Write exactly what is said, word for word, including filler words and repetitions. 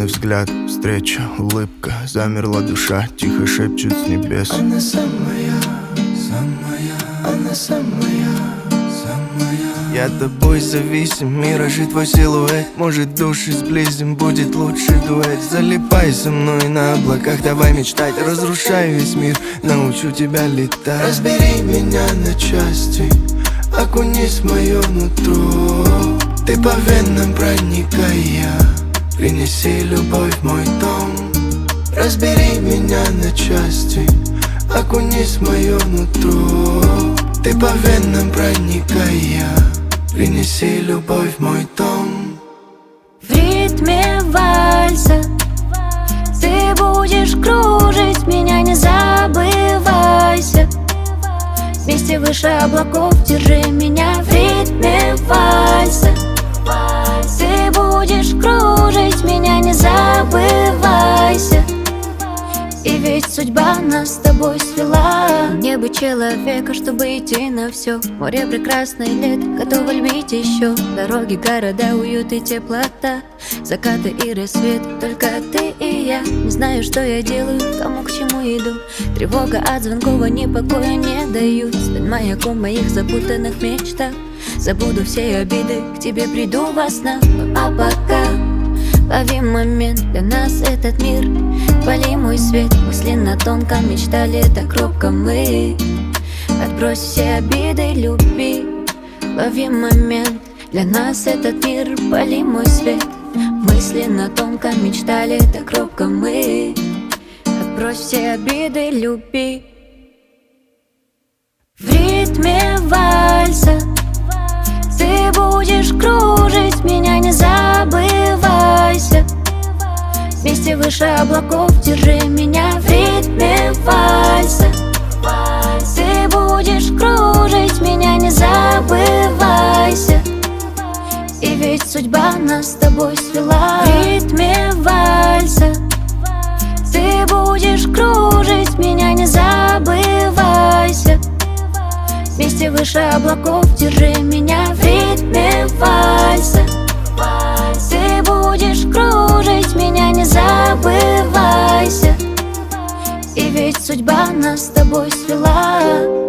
взгляд, встреча, улыбка, замерла душа, тихо шепчет с небес. Она самая, самая, она самая, самая. Я тобой зависим, миражи твой силуэт. Может, души сблизим, будет лучший дуэт. Залипай со мной на облаках, давай мечтать. Разрушай весь мир, научу тебя летать. Разбери меня на части, окунись в мое нутро. Ты по венам проникая, принеси любовь в мой дом. Разбери меня на части, окунись в мое нутро. Ты по венам проникая, принеси любовь в мой дом. В ритме вальса ты будешь кружить меня, не забывайся. Вместе выше облаков держи меня. В ритме вальса ты будешь кружить меня, не забывайся. И ведь судьба нас с тобой свела. Не быть человека, чтобы идти на все. Море прекрасное, лето, готово любить еще. Дороги, города, уют и теплота, закаты и рассвет, только ты и я. Не знаю, что я делаю, кому к чему иду. Тревога от звонков, они покоя не дают. Стать маяком моих запутанных мечтах. Забуду все обиды, к тебе приду во снах. А пока лови момент, для нас этот мир. Пали мой свет, мысленно тонко мечтали так робко мы. Отбрось все обиды, люби. Лови момент, для нас этот мир. Пали мой свет, мысленно тонко мечтали так робко мы. Отбрось все обиды, люби. В ритме вальса ты будешь кружить меня, не забывайся. Вместе выше облаков держи меня. В ритме вальса ты будешь кружить меня, не забывайся. И ведь судьба нас с тобой свела. В ритме вальса ты будешь кружить меня, не забывайся. Вместе выше облаков держи меня. В ритме вальса ты будешь кружить меня, не забывайся. И ведь судьба нас с тобой свела.